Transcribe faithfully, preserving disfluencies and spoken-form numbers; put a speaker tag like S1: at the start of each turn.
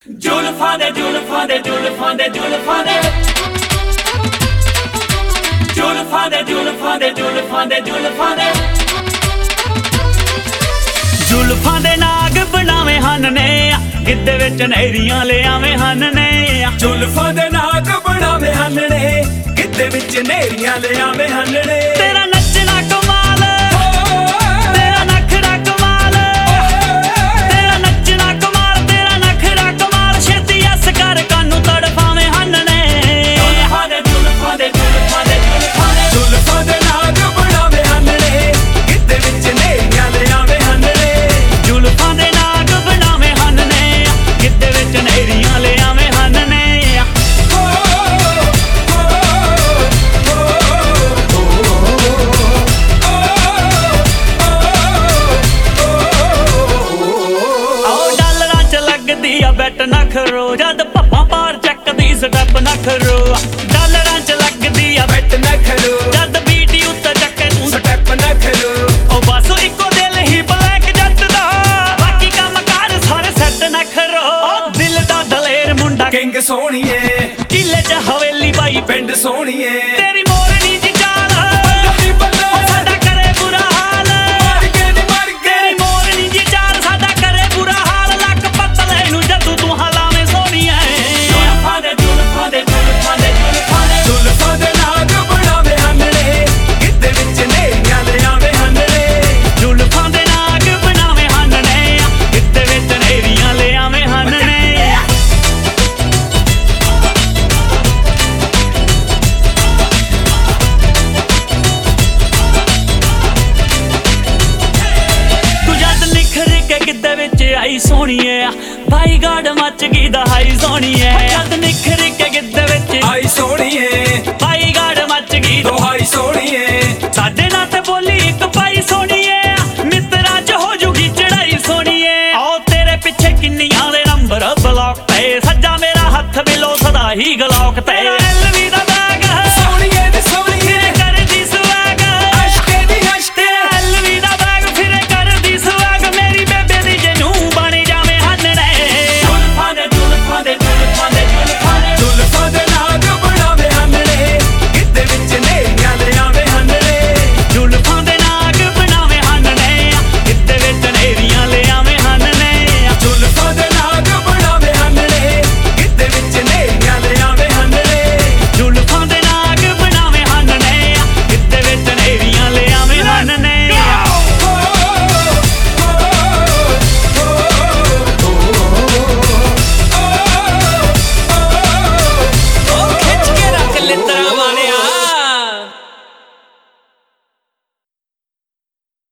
S1: जुल्फां दे जुल्फां दे जुल्फां दे जुल्फां दे जुल्फां दे जुल्फां दे जुल्फां दे जुल्फां दे जुल्फां दे नाग बनावे हन ने गिद्दे विच नहरियां ले आवे हन ने जुल्फां दे नाग बनावे हन ने गिद्दे विच नहरियां ले आवे हन ने तेरा नचना कमाल तेरा नखरा कमाल तेरा नचना कमाल तेरा नखरा कमाल छेती अस कर कानू तड़फावे हन ने जुल्फां दे जुल्फां दे जुल्फां दे जुल्फां दे जुल्फां दे नाग बनावे हन ने गिद्दे विच नहरियां ले आवे हन ने जुल्फां दे नाग बनावे हन ने गिद्दे विच नहरियां ले आवे हन ने बैट ना खरो जद पप्पा पार चकदी स्टैप ना खरो डॉलरां च लगदी आ बैट ना खरो जद बीटी उत्ते चक्के तू स्टैप ना खरो ओ बस इको दिल ही ब्लैक जट दा बाकी काम कार सारे सेट ना खरो ओ दिल दा दलेर मुंडा किंग सोहणीए किले च हवेली बाई पिंड सोहणीए तेरी मोरनी दी चाल बल्लो बल्लो साडा करे बुरा हाल मर के नी मर के तेरी मोरनी दी चाल साडा करे बुरा हाल लक पतले नु जदू तू हलावे सोहणीए जुल्फां दे जुल्फां दे जुल्फां दे जुल्फां दे जुल्फां दे नाग बनावे हन ने गिद्दे विच नहरियां ले आवे हन ने जुल्फां दे नाग बनावे हन ने गिद्दे विच नहरियां ले आवे हन ने गिद्दे विच आई सोहणीए भाई गाड़ मच गई दहाई सोहणीए जद निखर के गिद्दे विच आई सोहणीए भाई गाड़ मच गई दहाई सोहणीए साडे नाल ते बोली इक पाई सोहणीए मित्तरां च हो जूगी चढ़ाई सोहणीए आओ तेरे पिछे किन्नियां दे नंबर ब्लॉक ते सज्जा मेरा हत्थ बिलो सदा ही गला